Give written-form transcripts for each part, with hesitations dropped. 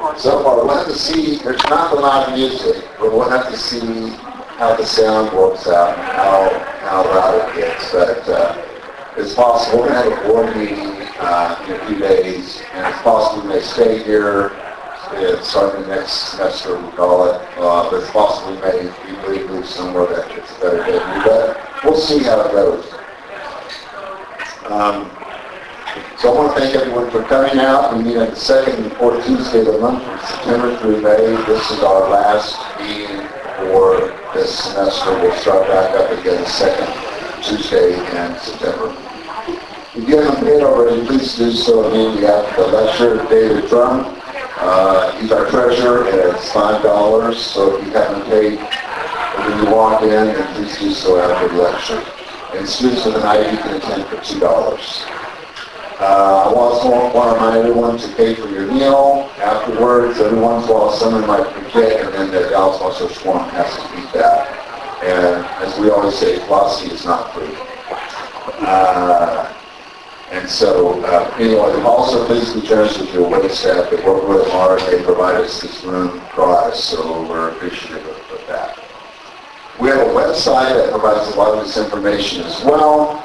So far, we'll have to see, there's not a lot of music, but we'll have to see how the sound works out and how loud it gets. But it's possible we're going to have a board meeting in a few days, and it's possible we may stay here starting next semester, we call it, but it's possible we may move somewhere that it's a better venue, but we'll see how it goes. So I want to thank everyone for coming out. We meet on the second and fourth Tuesday of the month from September through May. This is our last meeting for this semester. We'll start back up again the second Tuesday in September. If you haven't paid already, please do so immediately after the lecture. David Drum, he's our treasurer, and it's $5. So if you haven't paid when you walk in, then please do so after the lecture. And students with an ID can attend for $2. I also want to remind everyone to pay for your meal afterwards. Every once in a while, someone might forget, and then the Dallas Monster Swarm has to beat that. And as we always say, philosophy is not free. And so, anyway, also please be generous with your wait staff. They work really hard. They provide us this room for us, so we're appreciative of that. We have a website that provides a lot of this information as well.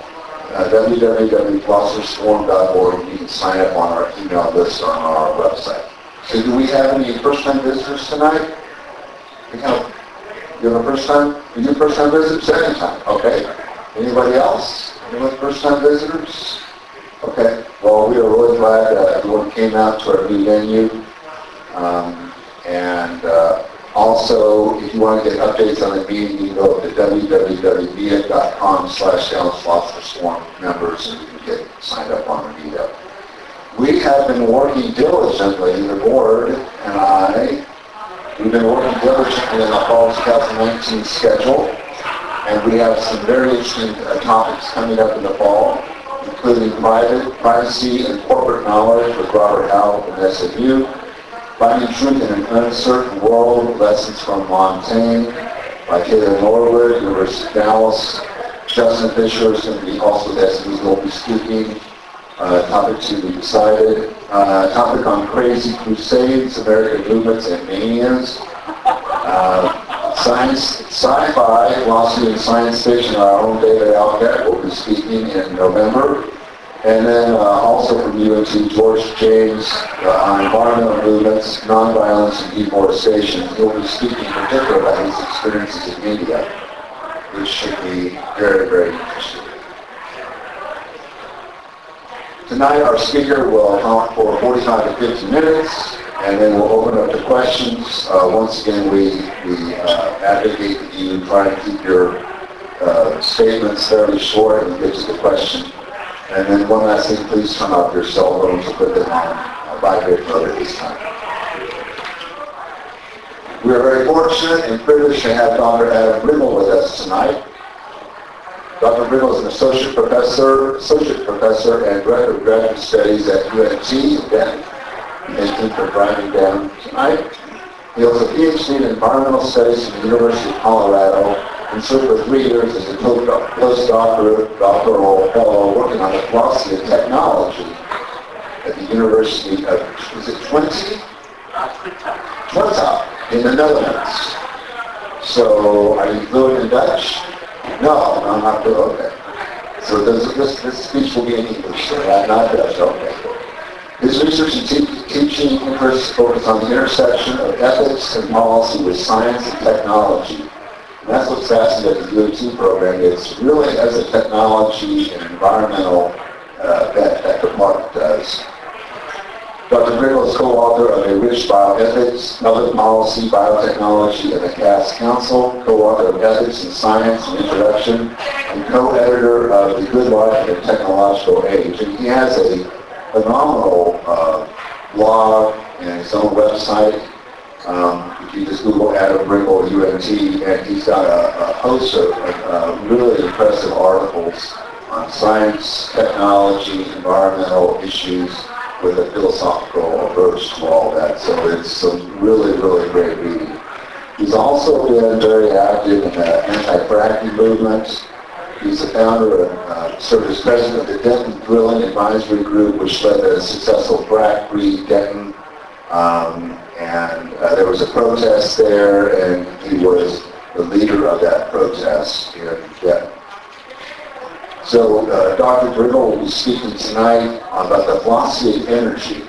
www.philosophersforum.org. You can sign up on our email list on our website. So do we have any first-time visitors tonight? You have a first time? You do first-time visitors? Second time? Okay. Anybody else? Anyone first-time visitors? Okay. Well, we are really glad that everyone came out to our new venue. Also, if you want to get updates on the meeting, you can go to www.meetup.com/DallasPhilosophersForum members, and you can get signed up on the meetup. We have been working diligently, the board and I, we've been working diligently in the fall 2019 schedule, and we have some very interesting topics coming up in the fall, including privacy and corporate knowledge with Robert Howell from SMU, Finding Truth in an Uncertain World, Lessons from Montaigne by Taylor Norwood, University of Dallas. Justin Fisher is going to be also with SMU, will be speaking. Topic to be decided. Topic on crazy crusades, American movements and manias. Science, sci-fi, philosophy and science fiction, our own David Alcat will be speaking in November. And then also from UNT, George James on environmental movements, nonviolence, and deforestation. He'll be speaking in particular about his experiences in India, which should be very, very interesting. Tonight our speaker will talk for 45 to 50 minutes, and then we'll open up to questions. Once again, we advocate that you try to keep your statements fairly short and get to the question. And then one last thing, please turn off your cell phones and put them on vibrate mode at this time. We are very fortunate and privileged to have Dr. Adam Rimmel with us tonight. Dr. Rimmel is an associate professor and director of graduate studies at UNT. Thank you for driving down tonight. He holds a PhD in environmental studies from the University of Colorado and served for 3 years as a postdoctoral fellow working on the philosophy of technology at the University of, is it Twente? Twente in the Netherlands. So, are you fluent in Dutch? No, I'm not fluent. Okay. So this speech will be in English, not Dutch. Okay. His research and teaching interests focus on the intersection of ethics and policy with science and technology. And that's what's fascinating at the UNT program. It's really as a technology and environmental that the department does. Dr. Rimmel is co-author of A Rich Bioethics, Public Policy, Biotechnology, and the CAS Council, co-author of Ethics in Science and Introduction, and co-editor of The Good Life in the Technological Age. And he has a phenomenal blog and his own website. If you just Google Adam Rimmel UNT, and he's got a host of really impressive articles on science, technology, environmental issues with a philosophical approach to all that. So it's some really, really great reading. He's also been very active in the anti-fracking movement. He's the founder and served as president of the Denton Drilling Advisory Group, which led the successful frack-free Denton And there was a protest there, and he was the leader of that protest in Tibet. So Dr. Brittle will be speaking tonight about the philosophy of energy.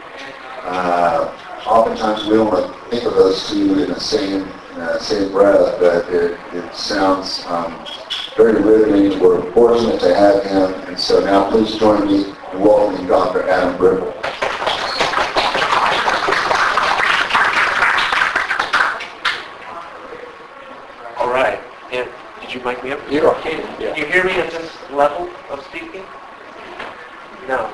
Oftentimes we don't think of those two in the same breath, but it sounds very riveting. We're fortunate to have him, and so now please join me in welcoming Dr. Adam Brittle. All right. And did you mic me up? Yeah. Okay. Can you hear me at this level of speaking? No.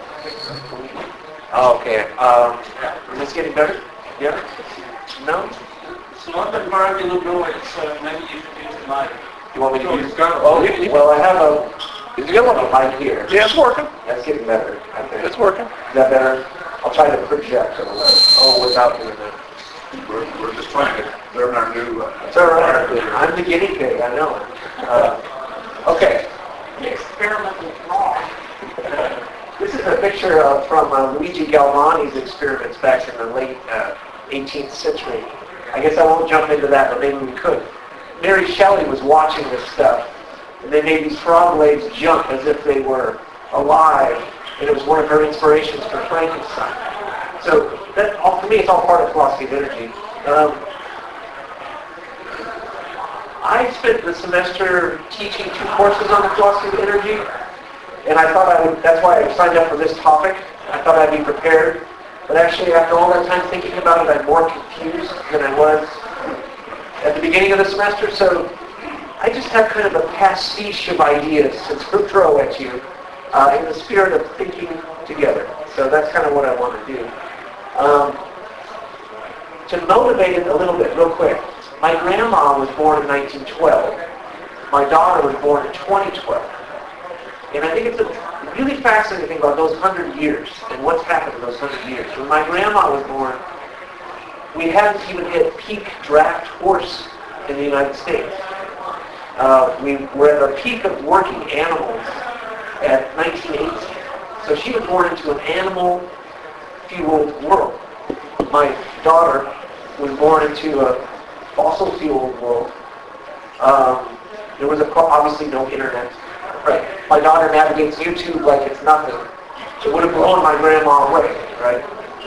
Oh, okay. Is this getting better? Yeah? No? It's not that far below going, so maybe you should use the mic. You want me to use? It's got Oh, well, I have a. Is it going to mic here? Yeah, it's working. That's getting better, I think. It's working. Is that better? I'll try to project. Oh, without internet. We're just trying to learn our new... It's all right. I'm the guinea pig. I know it. Okay. The experiment was wrong. This is a picture from Luigi Galvani's experiments back in the late 18th century. I guess I won't jump into that, but maybe we could. Mary Shelley was watching this stuff, and they made these frog legs jump as if they were alive, and it was one of her inspirations for Frankenstein. So that, for me, it's all part of philosophy of energy. I spent the semester teaching 2 courses on the philosophy of energy, and I thought that's why I signed up for this topic. I thought I'd be prepared. But actually, after all that time thinking about it, I'm more confused than I was at the beginning of the semester. So I just have kind of a pastiche of ideas to throw at you in the spirit of thinking together. So that's kind of what I want to do. To motivate it a little bit, real quick. My grandma was born in 1912. My daughter was born in 2012. And I think it's a really fascinating thing about those 100 years and what's happened in those 100 years. When my grandma was born, we hadn't even hit peak draft horse in the United States. We were at the peak of working animals at 1918. So she was born into an animal-fueled world. My daughter was born into a fossil-fueled world. There was obviously no internet. Right. My daughter navigates YouTube like it's nothing. It would have blown my grandma away, right?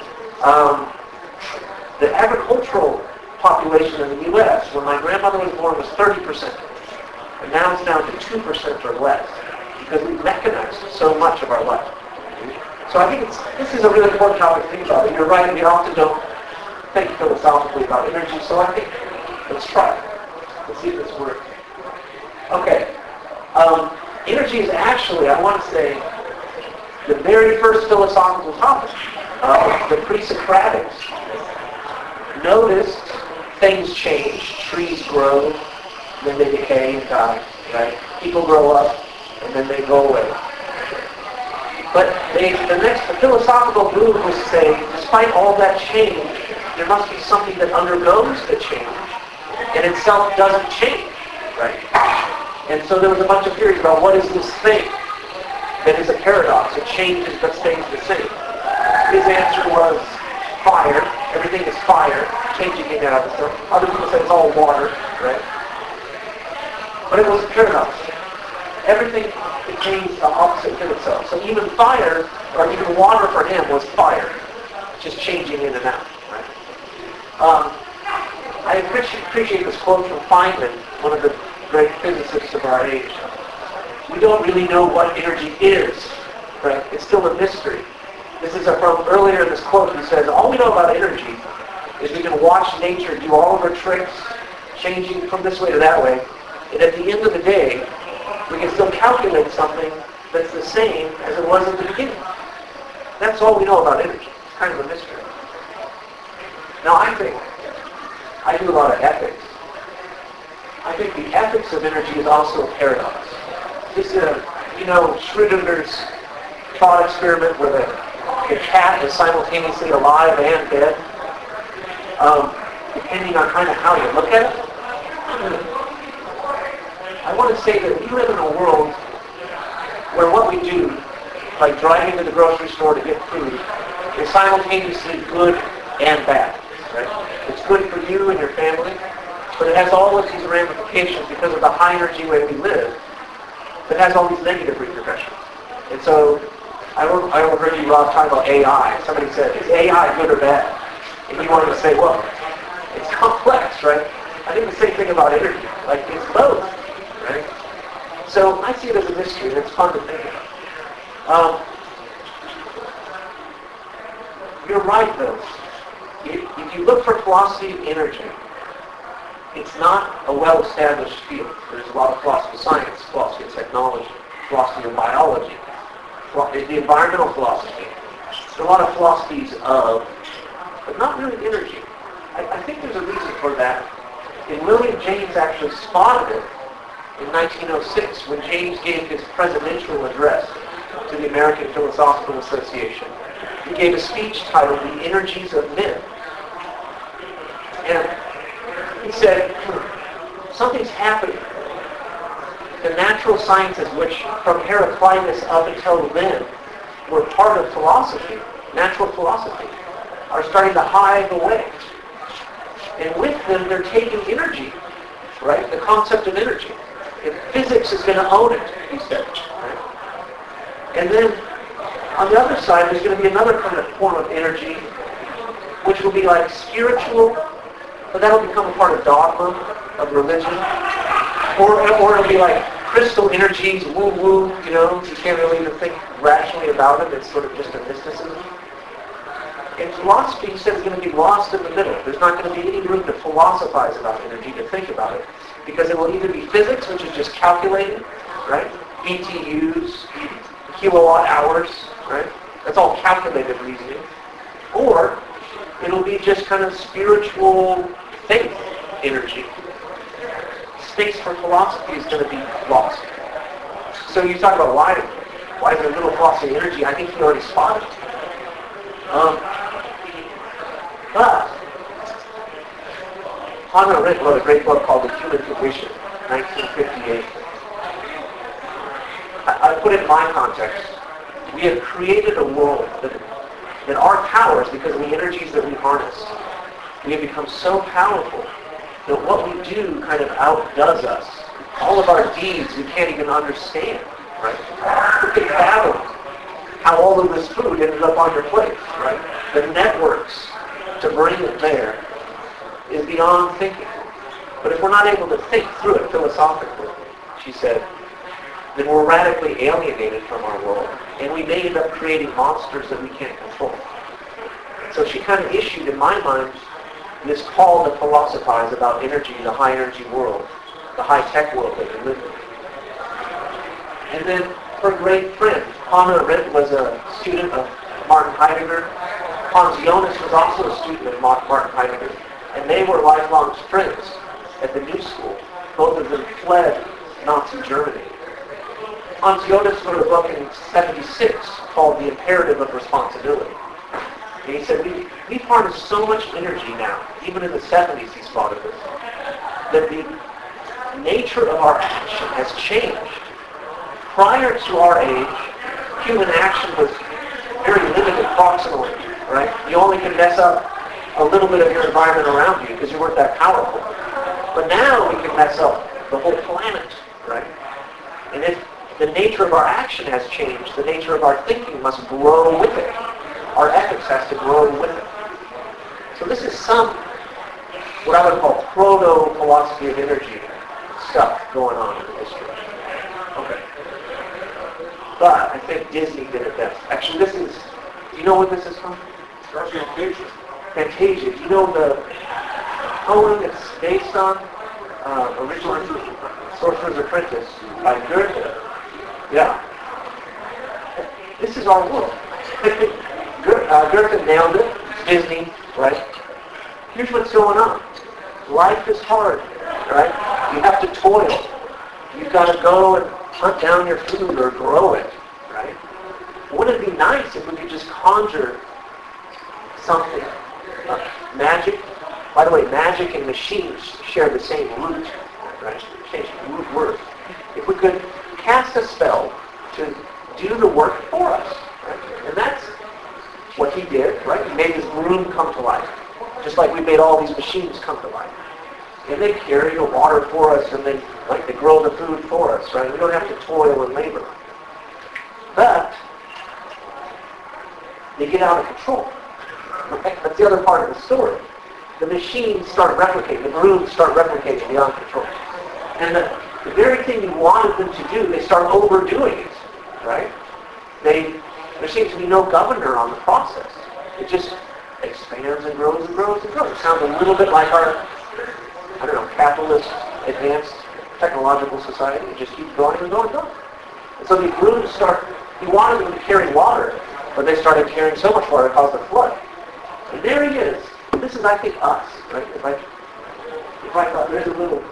The agricultural population in the U.S. when my grandmother was born was 30%. And now it's down to 2% or less because we've mechanized so much of our life. So I think this is a really important topic to think about. And you're right, we often don't think philosophically about energy, so I think let's try it. Let's see if this works. Okay. Energy is actually, I want to say, the very first philosophical topic. The pre-Socratics noticed things change, trees grow, then they decay and die, right? People grow up, and then they go away. But the philosophical move was to say, despite all that change, there must be something that undergoes the change, and itself doesn't change, right? And so there was a bunch of theories about what is this thing that is a paradox. It changes but stays the same. His answer was fire. Everything is fire, changing in and out of itself. Other people say it's all water, right? But it was a paradox. Everything became the opposite of itself. So even fire, or even water for him was fire, just changing in and out, right? I appreciate this quote from Feynman, one of the great physicists of our age. We don't really know what energy is, right? It's still a mystery. This is from earlier in this quote. He says, all we know about energy is we can watch nature do all of her tricks, changing from this way to that way, and at the end of the day, we can still calculate something that's the same as it was at the beginning. That's all we know about energy. It's kind of a mystery. Now I do a lot of ethics. I think the ethics of energy is also a paradox. This is Schrödinger's thought experiment where the cat is simultaneously alive and dead, depending on kind of how you look at it. I want to say that we live in a world where what we do, like driving to the grocery store to get food, is simultaneously good and bad, right? It's good for you and your family, but it has all of these ramifications because of the high energy way we live. It has all these negative repercussions. And so I overheard you, Rob, talking about AI. Somebody said, is AI good or bad? And you wanted to say, well, it's complex, right? I think the same thing about energy. Like, it's both, right? So I see it as a mystery, and it's fun to think about. You're right, though. If you look for philosophy of energy, it's not a well-established field. There's a lot of philosophy of science, philosophy of technology, philosophy of biology, the environmental philosophy. There's a lot of philosophies of, but not really energy. I think there's a reason for that. And William James actually spotted it in 1906 when James gave his presidential address to the American Philosophical Association. He gave a speech titled The Energies of Men. And he said, something's happening. The natural sciences, which from Heraclitus up until then were part of philosophy, natural philosophy, are starting to hive away. And with them, they're taking energy, right? The concept of energy. And physics is going to own it, he said. Right? And then, on the other side, there's going to be another kind of form of energy, which will be like spiritual, but that'll become a part of dogma, of religion. Or it'll be like crystal energies, woo-woo, you can't really even think rationally about it. It's sort of just a mysticism. And philosophy, he said, is going to be lost in the middle. There's not going to be any room to philosophize about energy, to think about it. Because it will either be physics, which is just calculated, right? BTUs, kilowatt hours, right? That's all calculated reasoning. Or it'll be just kind of spiritual faith energy. Space for philosophy is going to be lost. So you talk about why is there little philosophy energy? I think he already spotted it. But Hannah Arendt wrote a great book called The Human Condition, 1958. I put it in my context. We have created a world that our powers, because of the energies that we harness, we have become so powerful that what we do kind of outdoes us. All of our deeds we can't even understand, right? Who can fathom how all of this food ended up on your plate, right? The networks to bring it there is beyond thinking. But if we're not able to think through it philosophically, she said, then we're radically alienated from our world, and we may end up creating monsters that we can't control. So she kind of issued, in my mind, this call to philosophize about energy, the high energy world, the high tech world that we live in. And then her great friend, Hannah Arendt, was a student of Martin Heidegger. Hans Jonas was also a student of Martin Heidegger. And they were lifelong friends at the New School. Both of them fled Nazi Germany. Hans Jonas wrote a book in 1976 called The Imperative of Responsibility. And he said, we've harnessed so much energy now, even in the 70s he spotted this, that the nature of our action has changed. Prior to our age, human action was very limited proximally, right? You only could mess up a little bit of your environment around you because you weren't that powerful. But now we can mess up the whole planet, right? And if the nature of our action has changed, the nature of our thinking must grow with it. Our ethics has to grow with it. So this is what I would call proto-philosophy of energy stuff going on in the history. Okay. But I think Disney did it best. Actually, do you know what this is from? Fantasia. Fantasia. Do you know the poem it's based on? Originally, Sorcerer's Apprentice by Goethe. Yeah. This is our world. Goethe nailed it. Disney, right? Here's what's going on. Life is hard, right? You have to toil. You've got to go and hunt down your food or grow it, right? Wouldn't it be nice if we could just conjure something? Magic. By the way, magic and machines share the same root, right? Root word. If we could cast a spell to do the work for us, right? And that's what he did, right? He made his broom come to life, just like we made all these machines come to life. And they carry the water for us, and they grow the food for us, right? We don't have to toil and labor. But they get out of control. Right? That's the other part of the story. The machines start replicating, the brooms start replicating beyond control. And the very thing you wanted them to do, they start overdoing it, right? There seems to be no governor on the process. It just expands and grows and grows and grows. It sounds a little bit like our, capitalist, advanced, technological society. It just keeps going and going and going. And so these brooms he wanted them to carry water, but they started carrying so much water it caused a flood. And there he is. This is, I think, us, right? If I thought there's a little,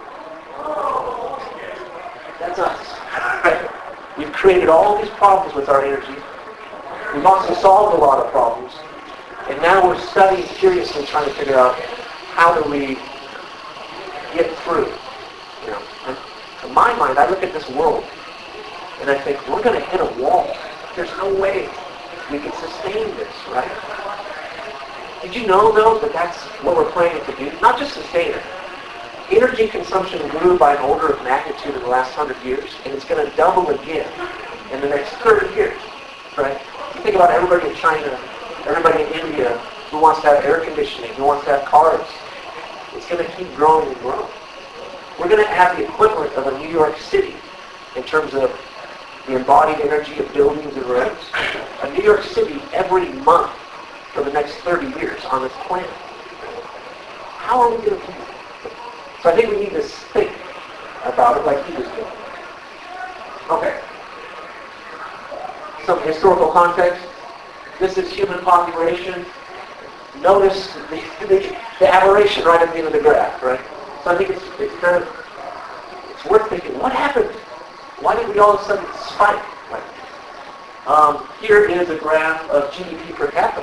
that's us. Right? We've created all these problems with our energy. We've also solved a lot of problems. And now we're studying seriously, trying to figure out how do we get through. And in my mind, I look at this world and I think, we're going to hit a wall. There's no way we can sustain this, right? Did you know, though, that that's what we're planning to do? Not just sustain it. Energy consumption grew by an order of magnitude in the last 100 years, and it's going to double again in the next 30 years, right? You think about everybody in China, everybody in India who wants to have air conditioning, who wants to have cars. It's going to keep growing and growing. We're going to have the equivalent of a New York City in terms of the embodied energy of buildings and roads. A New York City every month for the next 30 years on this planet. How are we going to do it? So I think we need to think about it like he was doing. Okay. Some historical context. This is human population. Notice the aberration right at the end of the graph, right? So I think it's worth thinking, what happened? Why did we all of a sudden spike? Right? Here is a graph of GDP per capita.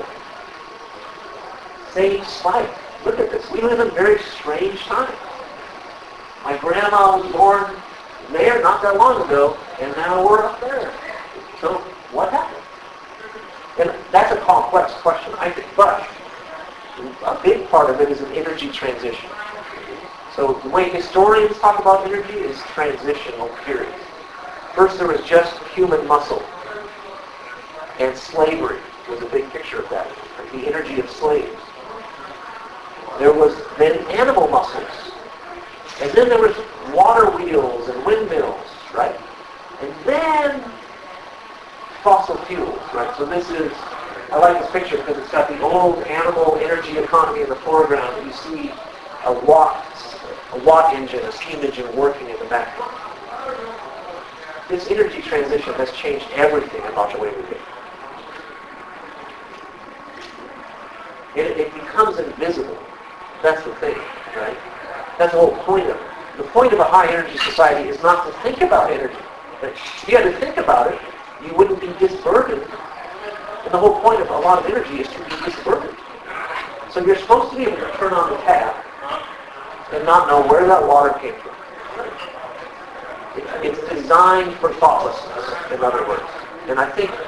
Same spike. Look at this. We live in very strange times. My grandma was born there not that long ago, and now we're up there. So what happened? And that's a complex question, I think, but a big part of it is an energy transition. So the way historians talk about energy is transitional periods. First there was just human muscle, and slavery was a big picture of that, the energy of slaves. There was then animal muscles, and then there was water wheels and windmills, right? And then fossil fuels, right? So this is, I like this picture because it's got the old animal energy economy in the foreground. You see a watt engine, a steam engine working in the background. This energy transition has changed everything about the way we live. It becomes invisible. That's the thing, right? That's the whole point of it. The point of a high energy society is not to think about energy. If you had to think about it, you wouldn't be disburdened. And the whole point of a lot of energy is to be disburdened. So you're supposed to be able to turn on the tap and not know where that water came from. It's designed for thoughtlessness, in other words. And I think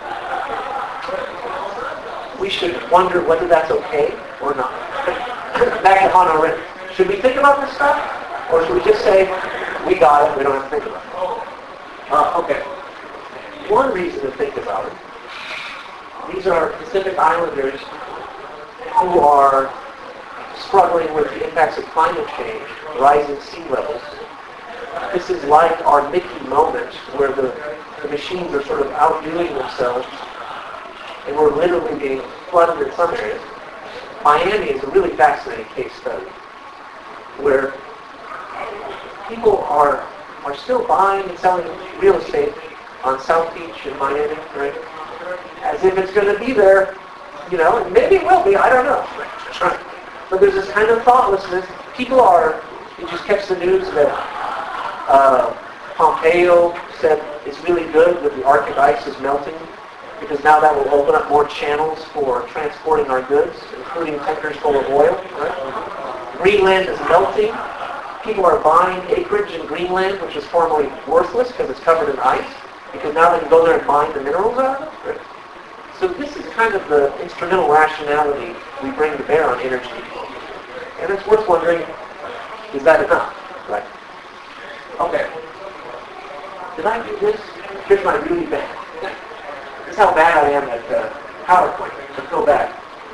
we should wonder whether that's okay or not. Back to Hannah Arendt. Should we think about this stuff? Or should we just say, we got it, we don't have to think about it? Okay. One reason to think about it, these are Pacific Islanders who are struggling with the impacts of climate change, rising sea levels. This is like our Mickey moment where the machines are sort of outdoing themselves and we're literally being flooded in some areas. Miami is a really fascinating case study where people are still buying and selling real estate on South Beach in Miami, right? As if it's going to be there, and maybe it will be, I don't know. But there's this kind of thoughtlessness. People are, you just catch the news that Pompeo said it's really good that the Arctic ice is melting because now that will open up more channels for transporting our goods, including tankers full of oil. Right? Greenland is melting. People are buying acreage in Greenland, which was formerly worthless because it's covered in ice, because now they can go there and mine the minerals out of it. Right? So this is kind of the instrumental rationality we bring to bear on energy. And it's worth wondering, is that enough? Right? Okay. Did I do this? Here's my really bad. This is how bad I am at PowerPoint. I feel bad.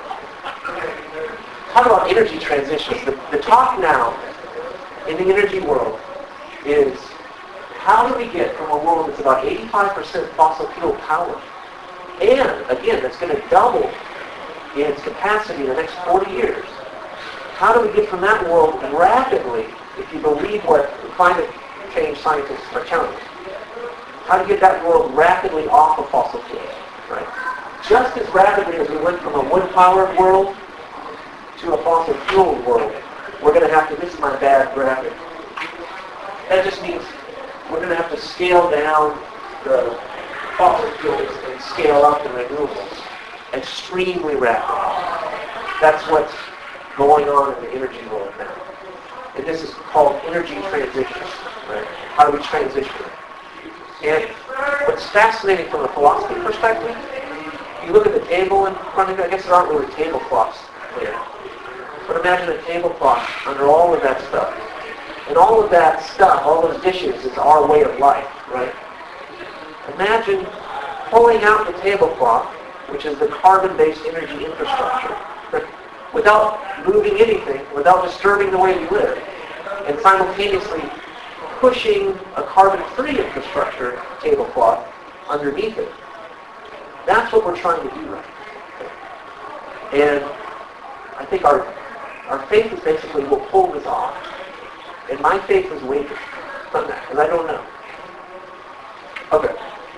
Talk about energy transitions. The talk now in the energy world is how do we get from a world that's about 85% fossil fuel power, and again, that's going to double in its capacity in the next 40 years. How do we get from that world rapidly, if you believe what the climate change scientists are telling us, how to get that world rapidly off of fossil fuels, right? Just as rapidly as we went from a wood-powered world to a fossil fuel world, we're going to have to, this is my bad graphic, that just means we're going to have to scale down the fossil fuels and scale up the renewables extremely rapidly. That's what's going on in the energy world now. And this is called energy transition, right? How do we transition? And what's fascinating from a philosophy perspective, you look at the table in front of you, I guess there aren't really tablecloths here, but imagine a tablecloth under all of that stuff. And all of that stuff, all those dishes, is our way of life, right? Imagine pulling out the tablecloth, which is the carbon-based energy infrastructure, without moving anything, without disturbing the way we live, and simultaneously pushing a carbon-free infrastructure tablecloth underneath it. That's what we're trying to do right now. And I think our faith is basically we'll pull this off. And my faith is wavering from that, because I don't know. Okay.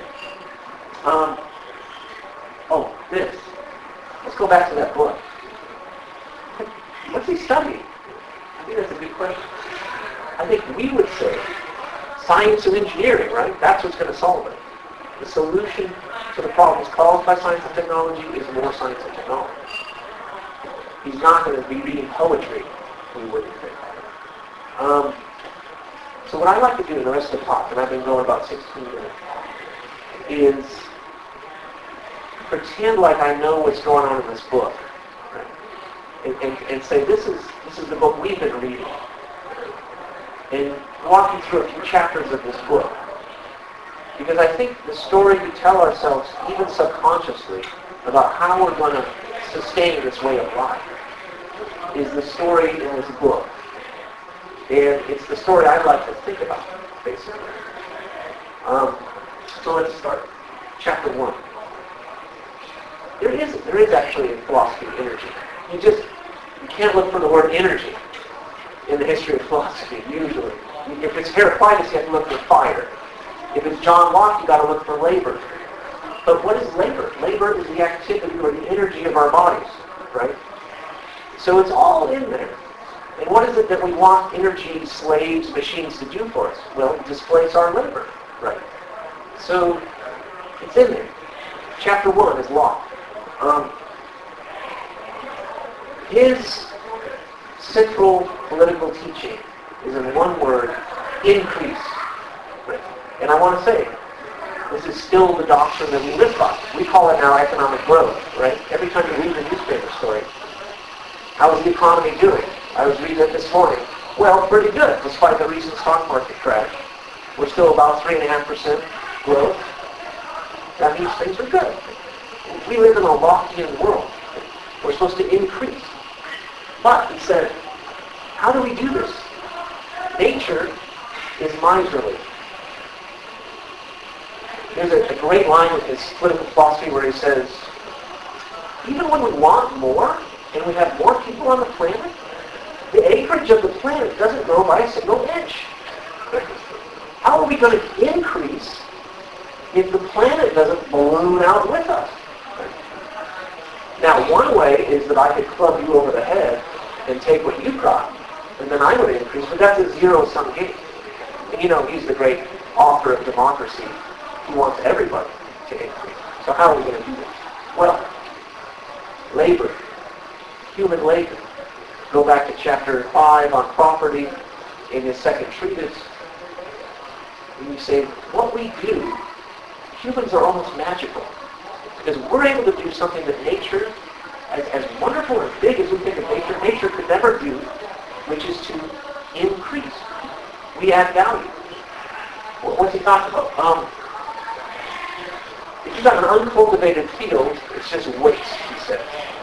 This. Let's go back to that book. What's he studying? I think that's a good question. I think we would say science and engineering, right? That's what's going to solve it. The solution to the problems caused by science and technology is more science and technology. He's not going to be reading poetry, we wouldn't think. So what I like to do in the rest of the talk, and I've been going about 16 minutes, is pretend like I know what's going on in this book, right? And say this is the book we've been reading, and walk you through a few chapters of this book, because I think the story we tell ourselves, even subconsciously, about how we're going to sustain this way of life, is the story in this book. And it's the story I'd like to think about, basically. So let's start. Chapter 1. There is actually a philosophy of energy. You can't look for the word energy in the history of philosophy, usually. If it's Heraclitus, you have to look for fire. If it's John Locke, you got to look for labor. But what is labor? Labor is the activity or the energy of our bodies, right? So it's all in there. And what is it that we want energy slaves, machines to do for us? Well, displace our labor, right? So it's in there. Chapter 1 is Locke. His central political teaching is in one word, increase. And I want to say, this is still the doctrine that we live by. We call it now economic growth, right? Every time you read the newspaper story, how is the economy doing? I was reading it this morning. Well, pretty good, despite the recent stock market crash. We're still about 3.5% growth. That means things are good. We live in a Lockean world. We're supposed to increase. But, he said, how do we do this? Nature is miserly. There's a great line with his political philosophy where he says, even when we want more, and we have more people on the planet, the acreage of the planet doesn't grow by a single inch. How are we going to increase if the planet doesn't balloon out with us? Now, one way is that I could club you over the head and take what you've got, and then I would increase, but that's a zero-sum game. And you know, he's the great author of democracy. He wants everybody to increase. So how are we going to do this? Well, labor, human labor. Go back to chapter 5 on property in his second treatise. And you say, what we do, humans are almost magical. Because we're able to do something that nature, as wonderful and big as we think of nature could never do, which is to increase. We add value. What's he talking about? If you've got an uncultivated field, it's just waste, he said.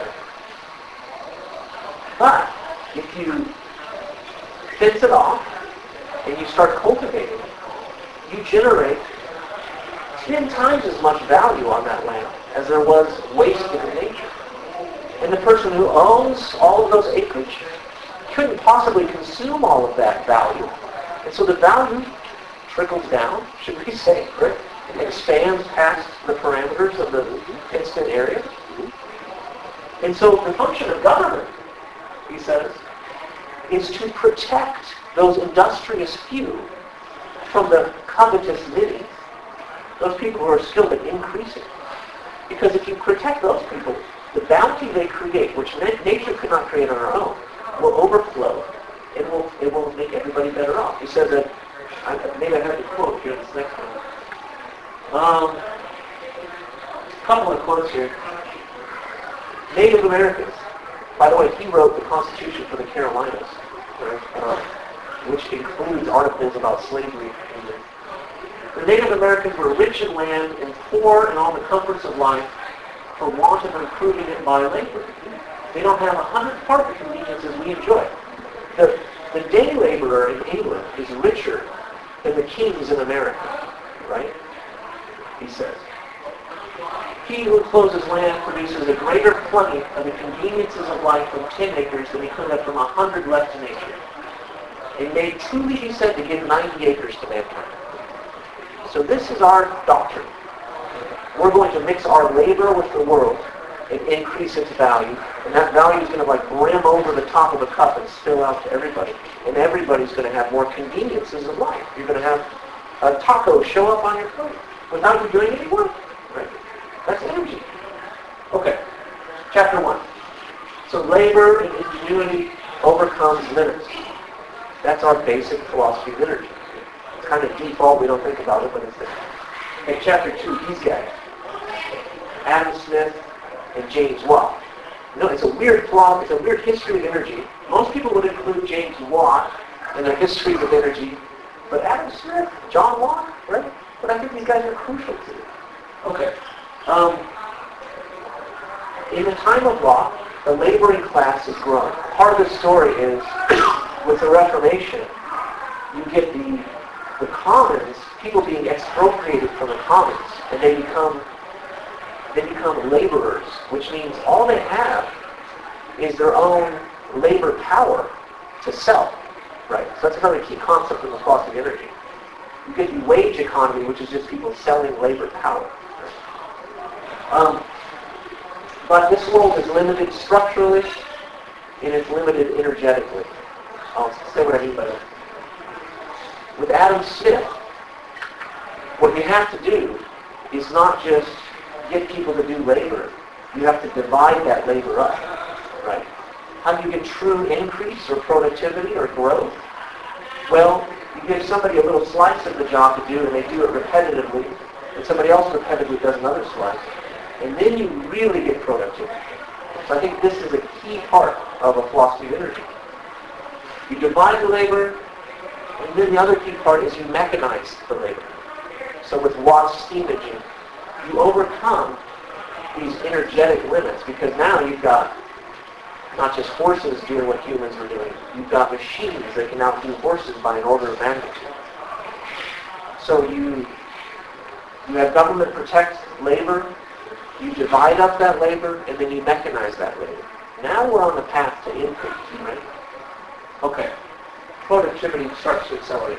But if you fence it off and you start cultivating it, you generate 10 times as much value on that land as there was wasted in nature. And the person who owns all of those acreage couldn't possibly consume all of that value. And so the value trickles down, should we say, right? It expands past the parameters of the fenced-in area. And so the function of government, he says, is to protect those industrious few from the covetous many, those people who are skilled at increasing. Because if you protect those people, the bounty they create, which nature could not create on her own, will overflow and it will make everybody better off. He says that, maybe I have the quote here, this next one. A couple of quotes here. Native Americans. By the way, he wrote the Constitution for the Carolinas, right? Which includes articles about slavery. The Native Americans were rich in land and poor in all the comforts of life for want of improving it by labor. They don't have 100th part of the conveniences we enjoy. The day laborer in England is richer than the kings in America, right? He says. He who closes land produces a greater plenty of the conveniences of life from 10 acres than he could have from 100 left to nature. It may truly be said to give 90 acres to mankind. So this is our doctrine. We're going to mix our labor with the world and increase its value. And that value is going to brim over the top of the cup and spill out to everybody. And everybody's going to have more conveniences of life. You're going to have a taco show up on your plate without you doing any work. Right? That's energy. Okay. Chapter 1. So labor and ingenuity overcomes limits. That's our basic philosophy of energy. It's kind of default. We don't think about it, but it's there. Okay, chapter 2, these guys. Adam Smith and James Watt. It's a weird flaw. It's a weird history of energy. Most people would include James Watt in their histories of energy, but Adam Smith, John Watt, right? But I think these guys are crucial to it. Okay. In the time of Locke, the laboring class is growing. Part of the story is, with the Reformation, you get the commons, people being expropriated from the commons, and they become laborers, which means all they have is their own labor power to sell. Right? So that's another key concept in the philosophy of energy. You get the wage economy, which is just people selling labor power. But this world is limited structurally and it's limited energetically. I'll say what I mean by that. With Adam Smith, what you have to do is not just get people to do labor. You have to divide that labor up. Right? How do you get true increase or productivity or growth? Well, you give somebody a little slice of the job to do and they do it repetitively, and somebody else repetitively does another slice. And then you really get productivity. So I think this is a key part of a philosophy of energy. You divide the labor, and then the other key part is you mechanize the labor. So with Watt's steam engine, you overcome these energetic limits because now you've got not just horses doing what humans are doing. You've got machines that can outdo horses by an order of magnitude. So you have government protect labor, you divide up that labor, and then you mechanize that labor. Now we're on the path to increase, right? Okay. Productivity starts to accelerate.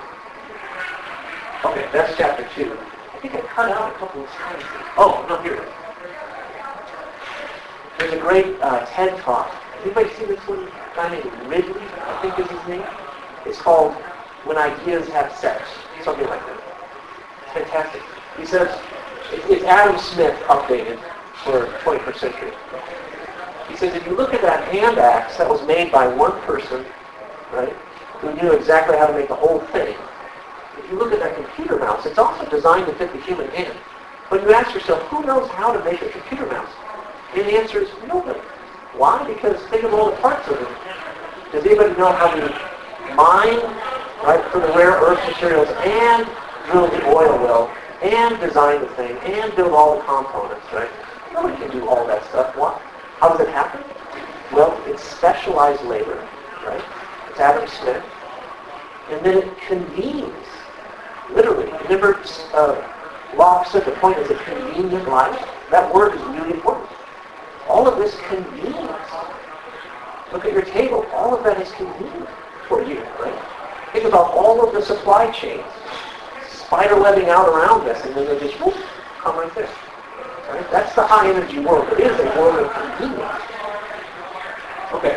Okay, that's chapter 2. I think I cut out a couple of slides. Oh, no, here. There's a great TED Talk. Anybody see this one? A guy named Ridley, I think is his name. It's called When Ideas Have Sex. Something like that. It's fantastic. He says, it's Adam Smith updated for 21st century. He says, if you look at that hand axe that was made by one person, right, who knew exactly how to make the whole thing, if you look at that computer mouse, it's also designed to fit the human hand. But you ask yourself, who knows how to make a computer mouse? And the answer is nobody. Why? Because think of all the parts of it. Does anybody know how to mine, right, for the rare earth materials and drill the oil well and design the thing and build all the components, right? Nobody can do all that stuff. Why? How does it happen? Well, it's specialized labor, right? It's Adam Smith. And then it convenes, literally. Remember, Locke said the point is a convenient life. That word is really important. All of this convenes. Look at your table. All of that is convenient for you, right? Think about all of the supply chains, spider webbing out around us, and then they just whoop, come right there. Right? That's the high energy world. It is a world of convenience. Okay.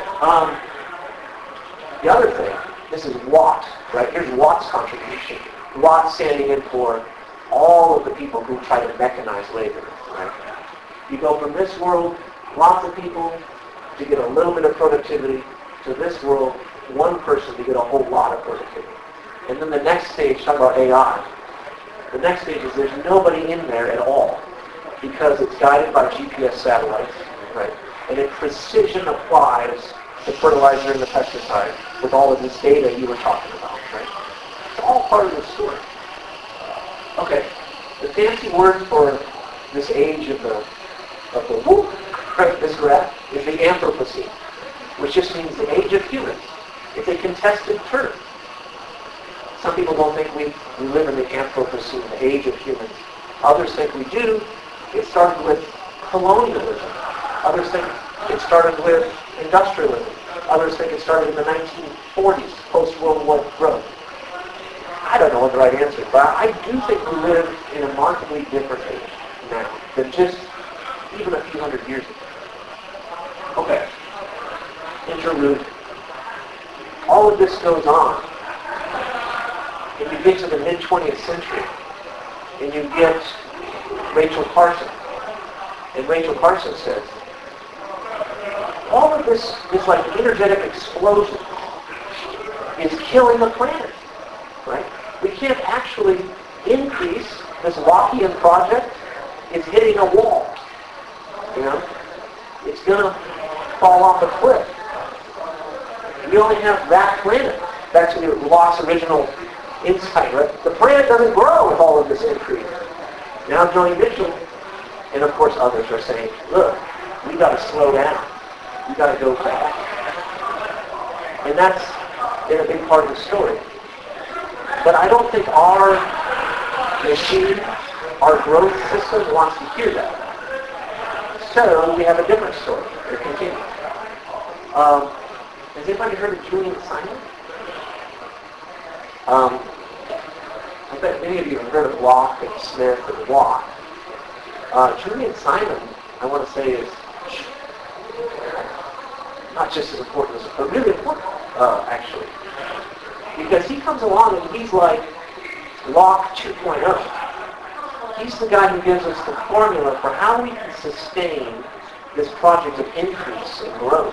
The other thing, this is Watt, right? Here's Watt's contribution. Watt standing in for all of the people who try to mechanize labor, right? You go from this world, lots of people to get a little bit of productivity, to this world, one person to get a whole lot of productivity. And then the next stage, talk about AI. The next stage is there's nobody in there at all because it's guided by GPS satellites, right? And it precision applies the fertilizer and the pesticide with all of this data you were talking about, right? It's all part of the story. Okay, the fancy word for this age of the whoop, right, this graph, is the Anthropocene, which just means the age of humans. It's a contested term. Some people don't think we live in the Anthropocene, the age of humans. Others think we do. It started with colonialism. Others think it started with industrialism. Others think it started in the 1940s, post-World War growth. I don't know what the right answer is, but I do think we live in a markedly different age now than just even a few hundred years ago. Okay. Interlude. All of this goes on. And you get to the mid-20th century, and you get Rachel Carson. And Rachel Carson says, all of this like energetic explosion is killing the planet, right? We can't actually increase this Lockean project. It's hitting a wall, you know? It's going to fall off a cliff. We only have that planet. Back to Locke's original insight, right? The planet doesn't grow with all of this increase. Now Joni Mitchell, and of course others are saying, look, we got to slow down. We got to go back. And that's been a big part of the story. But I don't think our machine, our growth system wants to hear that. So we have a different story. It continues. Has anybody heard of Julian Simon? I bet many of you have heard of Locke and Smith and Watt. Julian Simon, I want to say, is not just as important as, but really important, actually. Because he comes along and he's like Locke 2.0. He's the guy who gives us the formula for how we can sustain this project of increase and growth.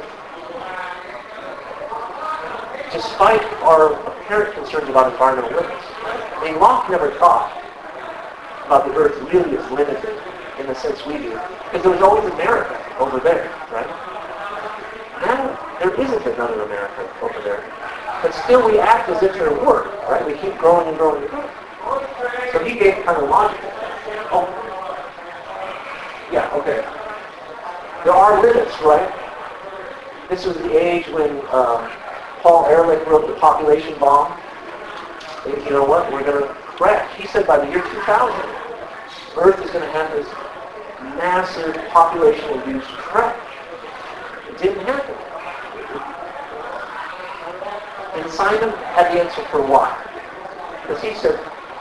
Despite our apparent concerns about environmental limits. I mean, Locke never thought about the Earth really as limited in the sense we do, because there was always America over there, right? Now, there isn't another America over there. But still we act as if there were, right? We keep growing and growing and growing. So he gave kind of logic. Oh, yeah, okay. There are limits, right? This was the age when Paul Ehrlich wrote The Population Bomb. And you know what? We're going to crash. He said by the year 2000, Earth is going to have this massive population-induced crash. It didn't happen. And Simon had the answer for why. Because he said,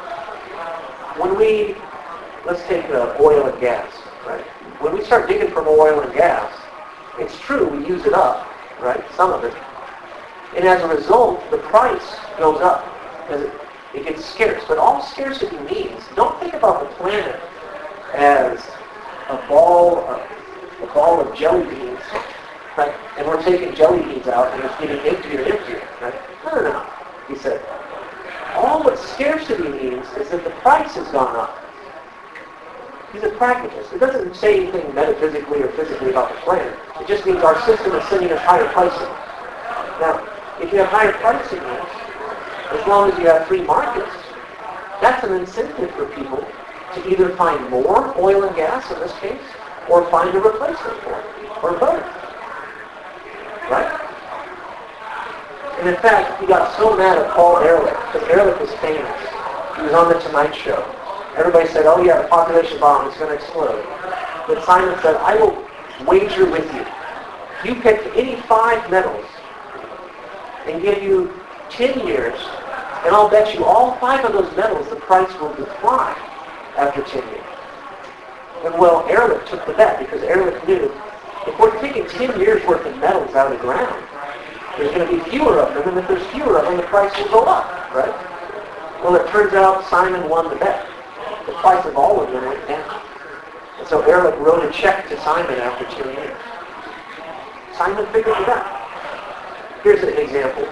let's take oil and gas, right? When we start digging for more oil and gas, it's true, we use it up, right? Some of it. And as a result, the price goes up because it gets scarce. But all scarcity means, don't think about the planet as a ball of jelly beans, right? And we're taking jelly beans out and it's getting emptier and emptier, right? No. He said, all what scarcity means is that the price has gone up. He's a pragmatist. It doesn't say anything metaphysically or physically about the planet. It just means our system is sending us higher pricing. Now, if you have higher pricing, as long as you have free markets, that's an incentive for people to either find more oil and gas in this case, or find a replacement for it, or both. Right? And in fact, he got so mad at Paul Ehrlich, because Ehrlich was famous. He was on The Tonight Show. Everybody said, oh yeah, the population bomb is going to explode. But Simon said, I will wager with you. You pick any 5 metals and give you 10 years, and I'll bet you all 5 of those metals the price will decline after 10 years. And well, Ehrlich took the bet because Ehrlich knew if we're taking 10 years worth of metals out of the ground, there's going to be fewer of them, and if there's fewer of them, the price will go up, right? Well, it turns out Simon won the bet. The price of all of them went down. And so Ehrlich wrote a check to Simon after 10 years. Simon figured it out. Here's an example.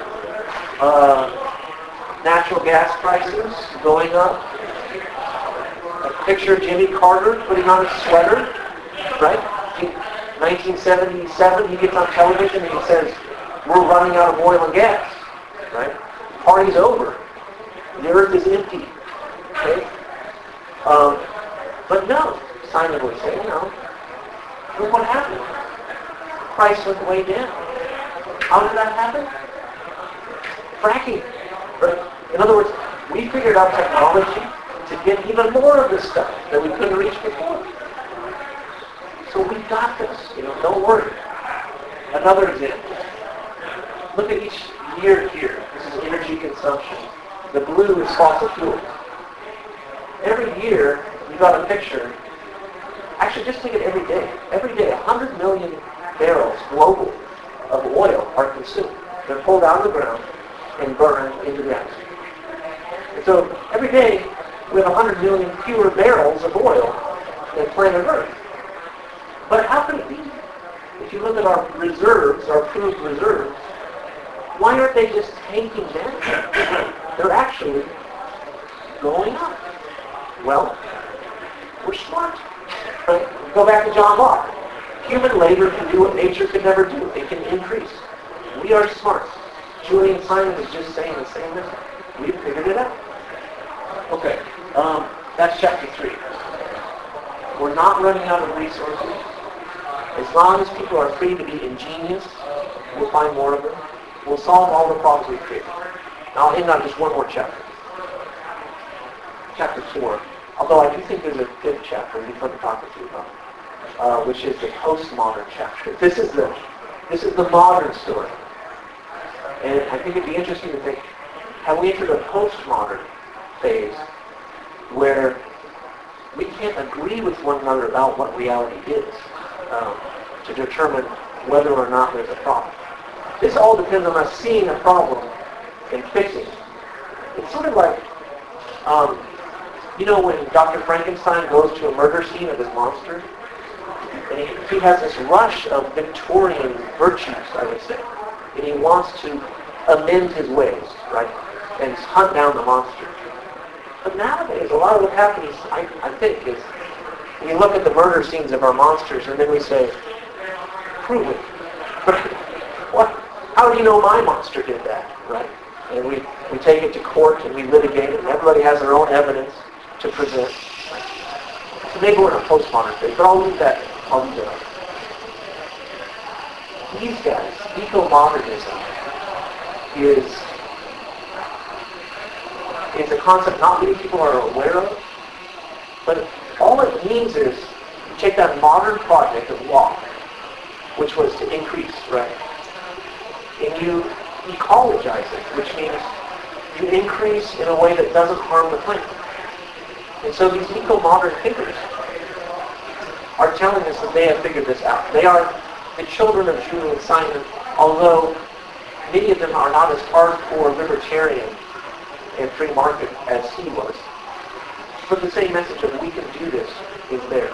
Natural gas prices going up. A picture of Jimmy Carter putting on a sweater, right? 1977, he gets on television and he says, we're running out of oil and gas, right? Party's over. The earth is empty. Okay? But no, Simon would say, no. Look what happened. Price went way down. How did that happen? Fracking. Right? In other words, we figured out technology to get even more of this stuff that we couldn't reach before. So we got this. Don't worry. Another example. Look at each year here. This is energy consumption. The blue is fossil fuels. Every year, you got a picture. Actually, just take it every day. Every day, 100 million barrels globally of oil are consumed. They're pulled out of the ground and burned into the atmosphere. And so every day, we have 100 million fewer barrels of oil than planet Earth. But how can it be? If you look at our reserves, our proved reserves, why aren't they just tanking down? They're actually going up. Well, we're smart. Right? Go back to John Locke. Human labor can do what nature could never do. It can increase. We are smart. Julian Simon is just saying the same thing. We figured it out. Okay, that's chapter 3. We're not running out of resources. As long as people are free to be ingenious, we'll find more of them. We'll solve all the problems we've created. Now I'll end on just one more chapter. Chapter 4. Although I do think there's a 5th chapter it'd be fun to talk with you about, which is the postmodern chapter. This is the modern story. And I think it'd be interesting to think, have we entered a postmodern phase where we can't agree with one another about what reality is to determine whether or not there's a problem. This all depends on us seeing a problem and fixing it. It's sort of like, when Dr. Frankenstein goes to a murder scene of his monster, and he has this rush of Victorian virtues, I would say, and he wants to amend his ways, right, and hunt down the monster. But nowadays, a lot of what happens, I think, is we look at the murder scenes of our monsters, and then we say, prove it. What? How do you know my monster did that, right? And we take it to court, and we litigate it, and everybody has their own evidence to present. So maybe we're in a postmodern phase, but I'll leave that out. These guys, eco-modernism, is a concept not many people are aware of, but all it means is you take that modern project of Locke, which was to increase, right, and you ecologize it, which means you increase in a way that doesn't harm the planet. And so these eco-modern thinkers are telling us that they have figured this out. They are the children of Julian Simon, although many of them are not as hardcore libertarian and free market as he was. But the same message of we can do this is there.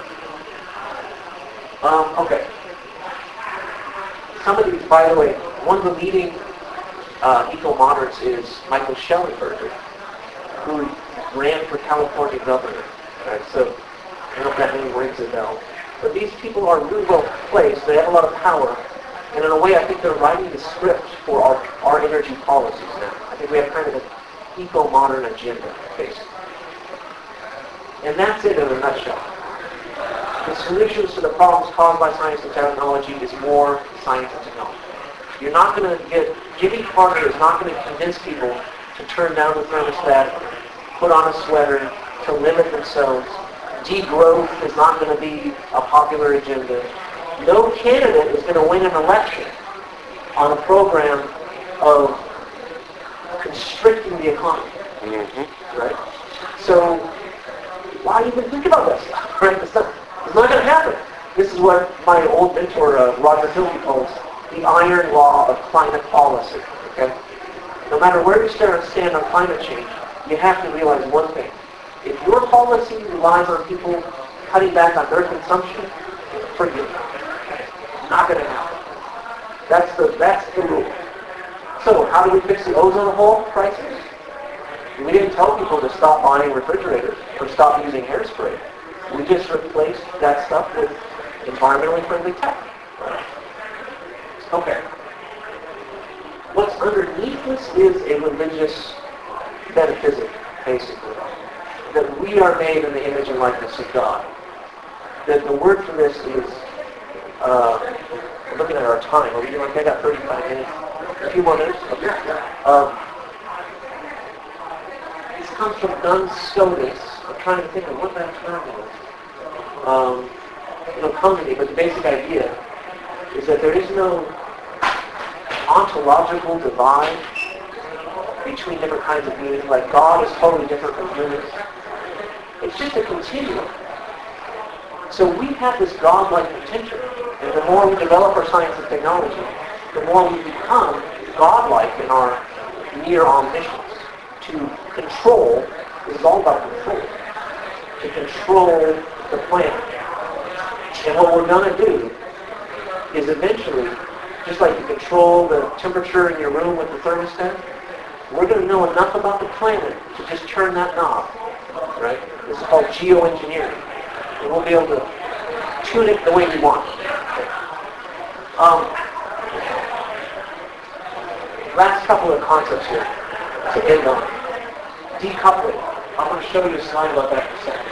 Okay. Some of these, by the way, one of the leading eco-moderates is Michael Schellenberger, who ran for California governor. Right? So I don't know if that name rings a bell. But these people are really well placed. They have a lot of power. And in a way, I think they're writing the script for our energy policies now. I think we have kind of an eco-modern agenda, basically. And that's it in a nutshell. The solutions to the problems caused by science and technology is more science and technology. You're not going to Jimmy Carter is not going to convince people to turn down the thermostat, put on a sweater, to limit themselves. Degrowth is not going to be a popular agenda. No candidate is going to win an election on a program of constricting the economy. Mm-hmm. Right? So why even think about this stuff? Right? It's not going to happen. This is what my old mentor, Roger Hilton, calls the iron law of climate policy. Okay? No matter where you stand on climate change, you have to realize one thing. If your policy relies on people cutting back on their consumption, forget it. Not going to happen. That's the rule. So how do we fix the ozone hole crisis? We didn't tell people to stop buying refrigerators or stop using hairspray. We just replaced that stuff with environmentally friendly tech. Okay. What's underneath this is a religious metaphysic, basically. That we are made in the image and likeness of God. That the word for this is, we're looking at our time. Are we doing okay? I got 35 minutes. A few more minutes? Okay. This comes from Duns Scotus. I'm trying to think of what that term is. It'll come to me, but the basic idea is that there is no ontological divide between different kinds of beings. Like God is totally different from humans. It's just a continuum. So we have this God-like potential. And the more we develop our science and technology, the more we become God-like in our near omniscience. To control, this is all about control. To control the planet. And what we're going to do is eventually, just like you control the temperature in your room with the thermostat, we're going to know enough about the planet to just turn that knob. Right? This is called geoengineering. And we'll be able to tune it the way we want. Last couple of concepts here to end on. Decoupling. I'm going to show you a slide about that in a second.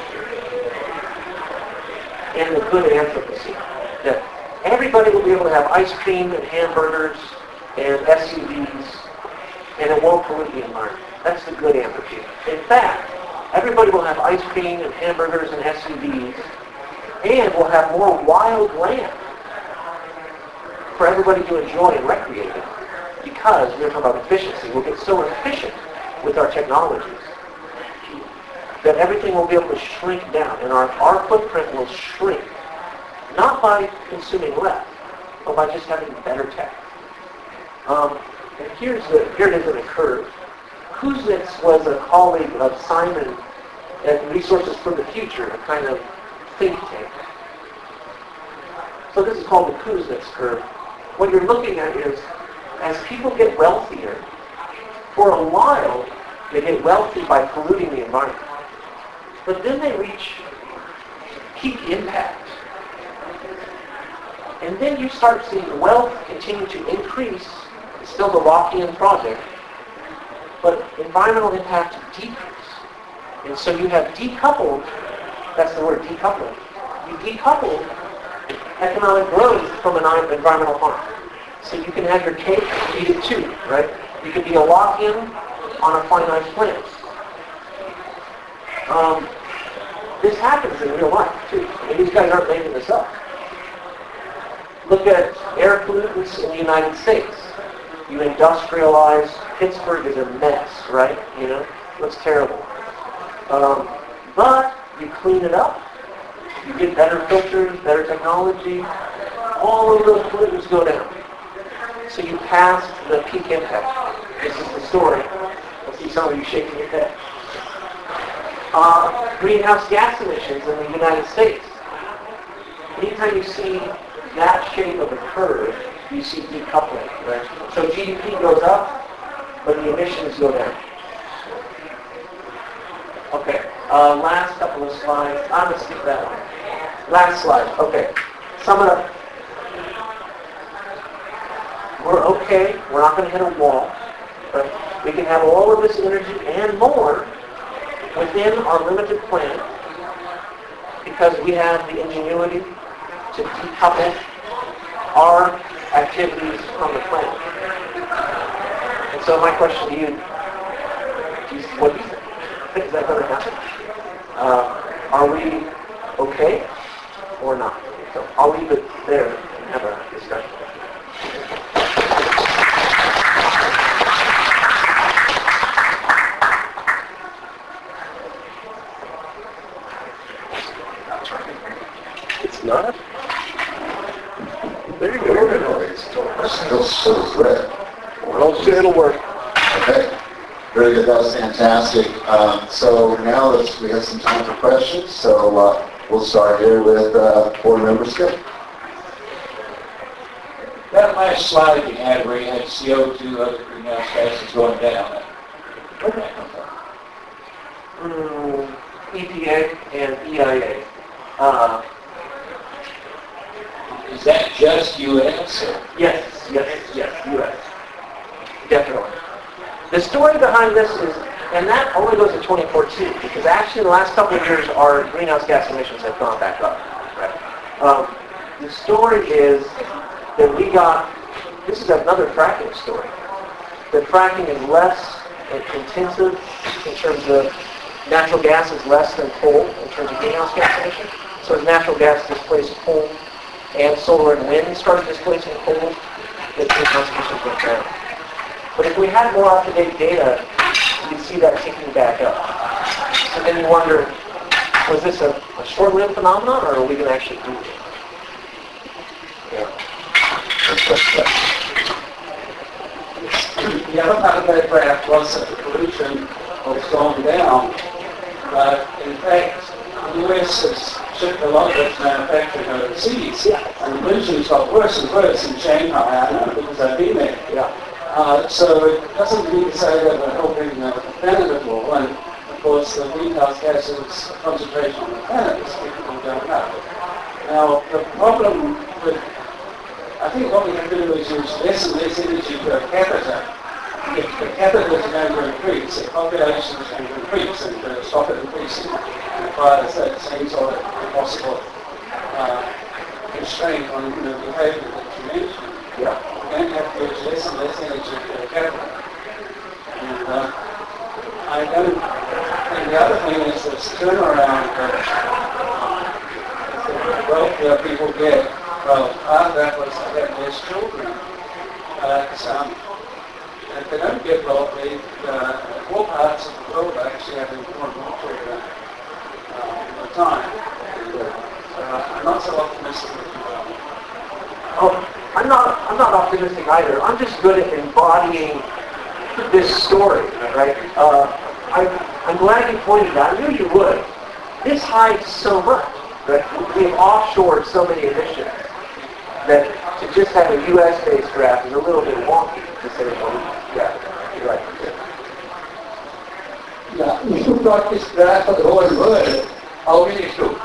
And the good Anthropocene. That everybody will be able to have ice cream and hamburgers and SUVs, and it won't pollute the environment. That's the good Anthropocene. In fact, everybody will have ice cream and hamburgers and SUVs, and we'll have more wild land for everybody to enjoy and recreate in. Because we're talking about efficiency. We'll get so efficient with our technologies that everything will be able to shrink down, and our footprint will shrink, not by consuming less, but by just having better tech. And here it is in a curve. Kuznets was a colleague of Simon at Resources for the Future, a kind of think tank. So this is called the Kuznets curve. What you're looking at is, as people get wealthier, for a while they get wealthy by polluting the environment. But then they reach peak impact. And then you start seeing wealth continue to increase. It's still the Lockean project. But environmental impact decrease. And so you have decoupled, that's the word, decoupling. You decouple economic growth from an environmental harm. So you can have your cake and eat it too, right? You can be a Lockean on a finite planet. This happens in real life too. I mean, these guys aren't making this up. Look at air pollutants in the United States. You industrialize, Pittsburgh is a mess, right? You know, looks terrible. But you clean it up, you get better filters, better technology, all of those pollutants go down. So you pass the peak impact. This is the story. I see some of you shaking your head. Greenhouse gas emissions in the United States. Anytime you see that shape of a curve, you see decoupling, right? So GDP goes up, but the emissions go down. Okay. Last couple of slides. I'm going to skip that one. Last slide. Okay. Sum it up. We're okay. We're not going to hit a wall. But we can have all of this energy and more within our limited planet because we have the ingenuity to decouple our activities from the planet. And so my question to you, what do you think? Is that going to happen? Are we okay or not? So I'll leave it there and have a discussion. It's not? There you go. Still red. Well, it'll work. Okay. Very good. That was fantastic. So now we have some time for questions. So we'll start here with board member Skip. That last slide you had where you had CO2, other greenhouse gases going down. Okay. EPA and EIA. Is that just U.S.? Yes, U.S. Definitely. The story behind this is, and that only goes to 2014, because actually in the last couple of years our greenhouse gas emissions have gone back up. Right? The story is that this is another fracking story, that fracking is less intensive in terms of natural gas is less than coal in terms of greenhouse gas emissions. So as natural gas displaced coal and solar and wind started displacing coal, the greenhouse emissions went down. But if we had more up-to-date data, you'd see that ticking back up. So then you wonder, was this a short-lived phenomenon, or are we going to actually do it? The other part of that graph was that the pollution was going down, but in fact, the U.S. has shipped a lot of its manufacturing overseas, and the pollution's got worse and worse in Shanghai, I know, because I've been there. So it doesn't mean to say that we're helping the planet at all, and of course the greenhouse gases concentration on the planet is keeping going up. Now the problem with, I think what we have to do is use less and less energy per capita. If the capita is going to increase, the population is going to increase, and to stop it increasing requires that same sort of possible constraint on the behavior that you mentioned. We're going to have to use less and less energy per capita. And I don't think the other thing is this turnaround that wealthier people get. Well, part of that was to have less children. If they don't get wealthy, all parts of the world are actually having more and more children all the time. I'm not so optimistic with you. I'm not optimistic either. I'm just good at embodying this story, right? I'm glad you pointed it out. I knew you would. This hides so much, right? We've offshored so many emissions that to just have a U.S.-based graph is a little bit wonky to say, well, yeah, you're right. Yeah, if you plot this graph for the whole world, how will it look?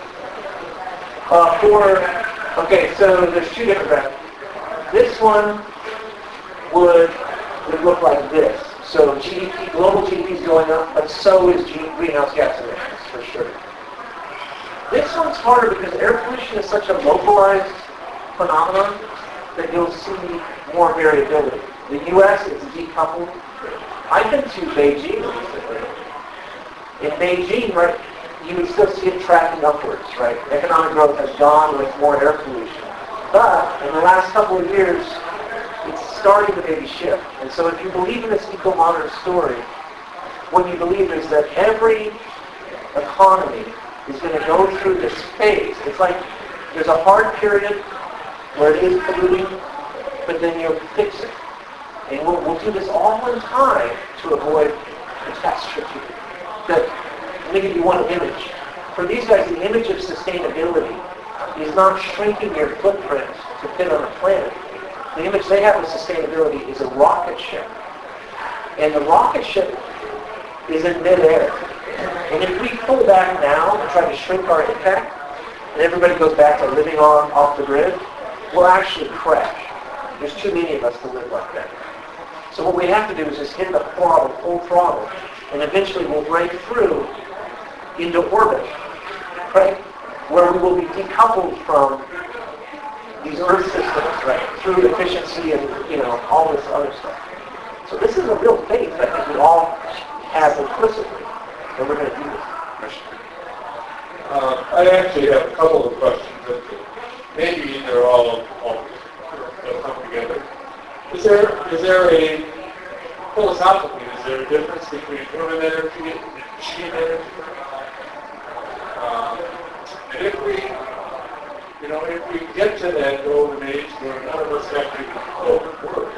Okay, so there's two different graphs. This one would look like this. So GDP, global GDP is going up, but so is greenhouse gas emissions, for sure. This one's harder because air pollution is such a localized phenomenon that you'll see more variability. The U.S. is decoupled. I've been to Beijing recently. In Beijing, right, you would still see it tracking upwards, right? Economic growth has gone with more air pollution. But in the last couple of years, it's starting to maybe shift. And so if you believe in this eco-modern story, what you believe is that every economy is going to go through this phase. It's like there's a hard period where it is polluting, but then you'll fix it. And we'll do this all in time to avoid catastrophe. Let me give you one image. For these guys, the image of sustainability is not shrinking your footprint to fit on the planet. The image they have of sustainability is a rocket ship. And the rocket ship is in midair. And if we pull back now and try to shrink our impact, and everybody goes back to living off the grid, we'll actually crash. There's too many of us to live like that. So what we have to do is just hit the throttle, full throttle, and eventually we'll break through into orbit, right? Where we will be decoupled from these Earth systems, right? Through efficiency and, all this other stuff. So this is a real faith I think we all have implicitly, and we're going to do this. I actually have a couple of questions that maybe they're all they'll come together. Is there a philosophically, is there a difference between human energy and machine energy? And if we get to that golden age where none of us have to work,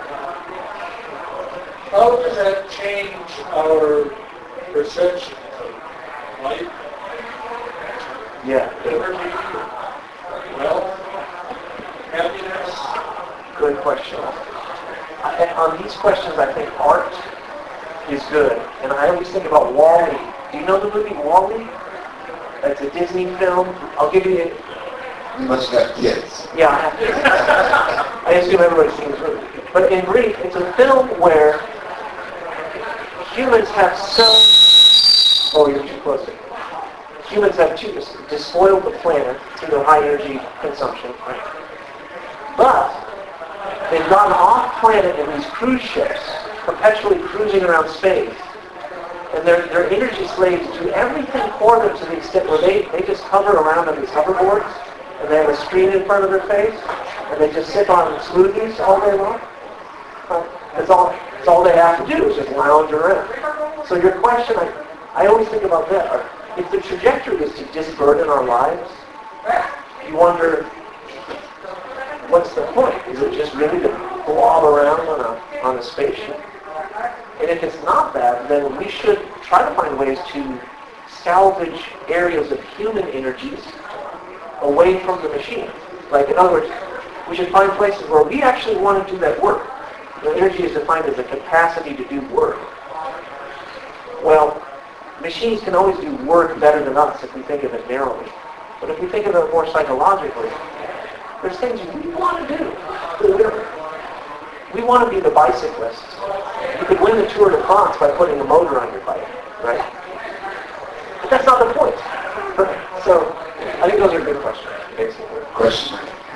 how does that change our perception of life? Yeah. Liberty, wealth, happiness? Good question. On these questions, I think art is good. And I always think about WALL-E. Do you know the movie WALL-E? It's a Disney film. I'll give you it. You must have kids. Yeah, I have kids. I assume everybody's seen this movie. But in brief, it's a film where humans have Oh, you're too close. Humans have despoiled the planet through their high energy consumption. Right? But they've gone off planet in these cruise ships, perpetually cruising around space. And their energy slaves do everything for them to the extent where they just hover around on these hoverboards, and they have a screen in front of their face, and they just sip on smoothies all day long. That's all they have to do is just lounge around. So your question, I always think about that. If the trajectory is to disburden our lives, you wonder, what's the point? Is it just really to blob around on a spaceship? And if it's not that, then we should try to find ways to salvage areas of human energies away from the machine. Like, in other words, we should find places where we actually want to do that work. The energy is defined as the capacity to do work. Well, machines can always do work better than us if we think of it narrowly. But if we think of it more psychologically, there's things we want to do. We want to be the bicyclist. You could win the Tour de France by putting a motor on your bike, right? But that's not the point. So I think those are good questions, basically. Question.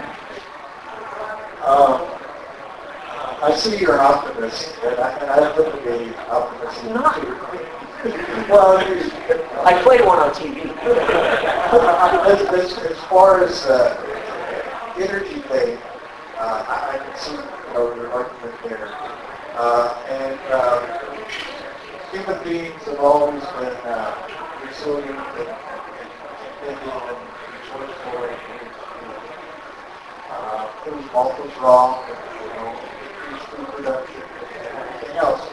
I see you're an optimist, and I live to be optimist. Not. Well, I played one on TV. as far as energy thing, I can see your argument there. And human beings have always been resilient and resourceful and things always wrong, increase food production and everything else.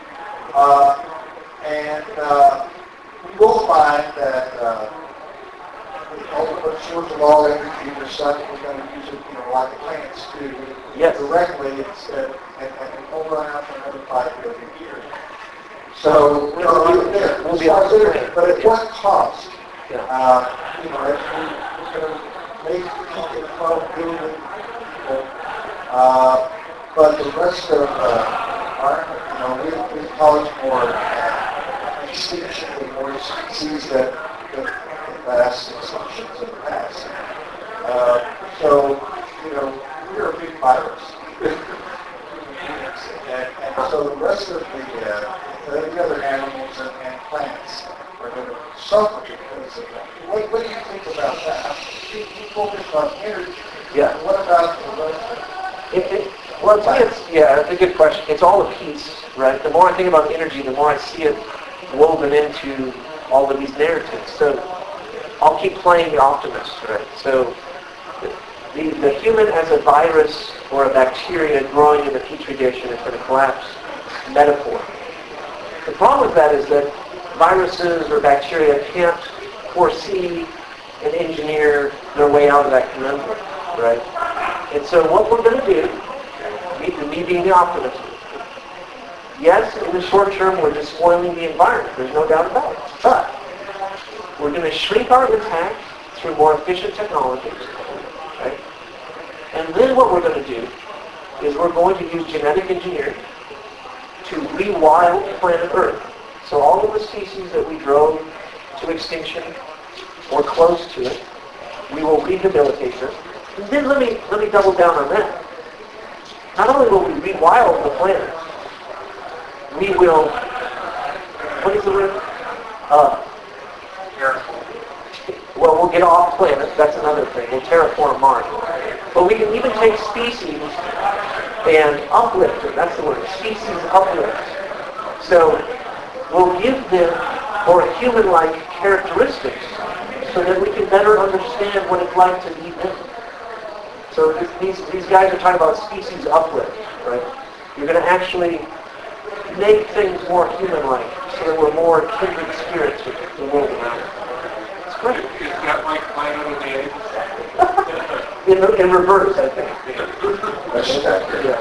And we will find that the ultimate source of all energy, the sun, we're going to use it, like the plants do, directly instead, and we'll run out for another 5 billion years. So we'll be out there. But at what cost? If we're going to make peak at 12 billion people, but the rest of we call it more extinction of more species that vast extinctions in the past. So, we're a big virus. and so the rest of the other animals and plants are going to suffer because of that. What do you think about that? You focus on energy. Yeah. What about the rest Well, it's a good question. It's all a piece, right? The more I think about energy, the more I see it woven into all of these narratives. So I'll keep playing the optimist, right? So the human as a virus or a bacteria growing in the petri dish and it's going to collapse metaphor. The problem with that is that viruses or bacteria can't foresee and engineer their way out of that conundrum, right? And so what we're going to do, me being the optimist, yes, in the short term, we're despoiling the environment. There's no doubt about it. But We're going to shrink our impact through more efficient technologies. Right? And then what we're going to do is we're going to use genetic engineering to rewild planet Earth. So all of the species that we drove to extinction or close to it, we will rehabilitate them. And then let me double down on that. Not only will we rewild the planet, we will, what is the word? Well, we'll get off planet. That's another thing. We'll terraform Mars. But we can even take species and uplift them. That's the word. Species uplift. So we'll give them more human-like characteristics so that we can better understand what it's like to be them. So these guys are talking about species uplift, right? You're going to actually make things more human-like so that we're more kindred spirits with the world around us. It's great. Is that like Planet of the Apes? In reverse, I think. Yeah.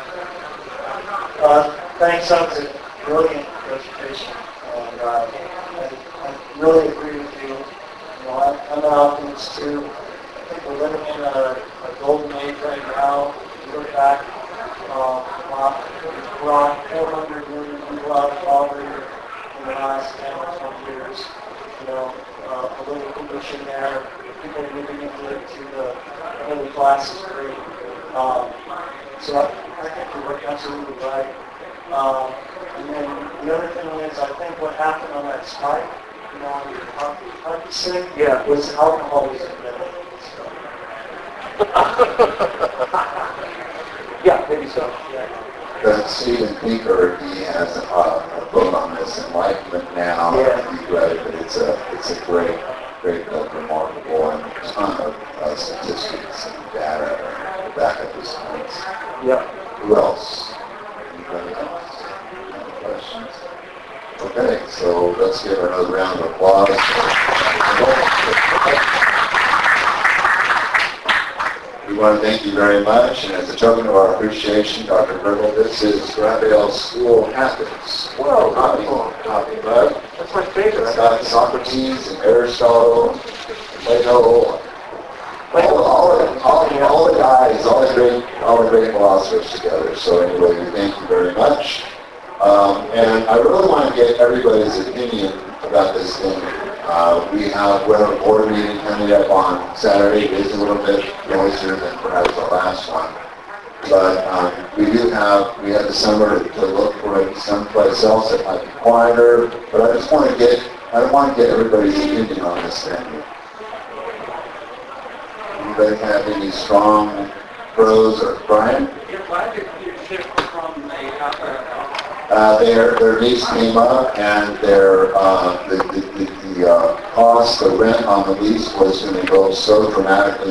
Thanks, that was a brilliant presentation. And I really agree with you. I'm an optimist too. I think we're living in a golden age right now. If you look back, we've brought 400 million people out of poverty in the last 10 or 20 years. A little pollution there. People moving into the middle class is great. So I think you're absolutely right. And then the other thing is, I think what happened on that spike, on the hockey stick, was alcoholism. Yeah, maybe so. But Stephen Pinker, he has a book on this, Enlightenment Now. He read it, but it's a great book, remarkable, and a ton of statistics and data to back up his points. Yeah. Who else? Anybody else? Any questions? Okay, so let's give her another round of applause. We want to thank you very much, and as a token of our appreciation, Dr. Bergel, this is Raphael's School Athens. Whoa, Copy, bud. That's my favorite. It's got Socrates and Aristotle, and Plato, all the guys, all the great philosophers together. So anyway, we thank you very much. And I really want to get everybody's opinion about this thing. We're having a board meeting coming up on Saturday. It is a little bit noisier than perhaps the last one. But we have the summer to look for someplace else that might be quieter. But I want to get everybody's opinion on this thing. Anybody have any strong pros or Brian? Why did you shift from the their lease came up, and their the cost, the rent on the lease was going to go so dramatically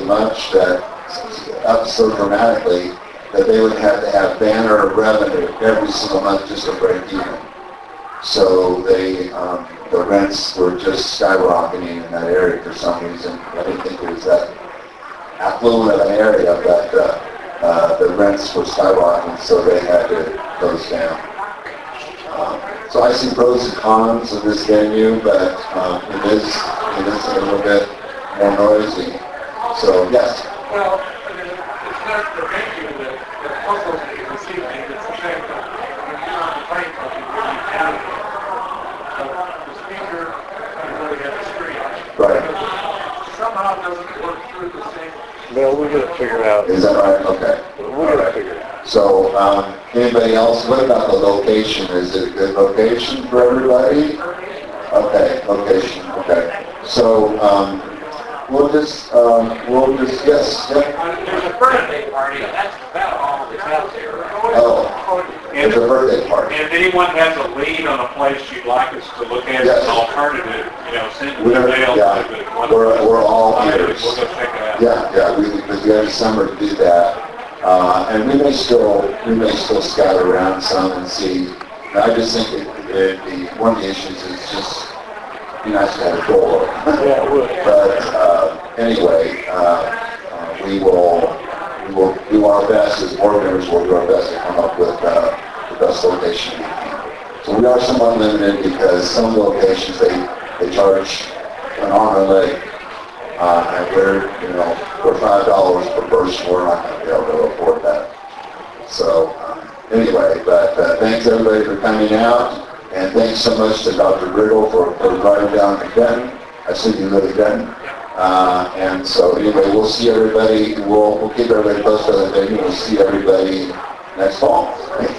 that they would have to have banner revenue every single month just to break even. So the rents were just skyrocketing in that area for some reason. I didn't think it was that affluent of an area, but the rents were skyrocketing, so they had to close down. So I see pros and cons of this venue, but it is a little bit more noisy. So yes. Well, it's not the venue that puzzles me this evening. It's the fact that when you're on the plane, the speaker doesn't really have a screen. Right. Somehow it doesn't work through the same. No, we're going to figure it out. Is that right? Okay. We're going to figure it out. So, anybody else? What about the location? Is it a good location for everybody? Okay, location. Okay. So, we'll just yes. There's a birthday party, that's about all that's out there. Oh, it's a birthday party. And if anyone has a lead on a place you'd like us to look at as an alternative, send an email. We're all ears. We'll go check it out. Yeah. Because we have summer to do that. And we may still scatter around some and see. I just think one of the issues is just be nice to have a door. Yeah, it would. But anyway, we will do our best as board members. We'll do our best to come up with the best location we can. So we are somewhat limited because some locations they charge an arm and leg. And we're $5 per person. We're not going to be able to afford that. So anyway, but thanks everybody for coming out. And thanks so much to Dr. Griggle for driving down to Denton. I see you live in Denton. And so anyway, we'll see everybody. We'll keep everybody posted on the venue. We'll see everybody next fall.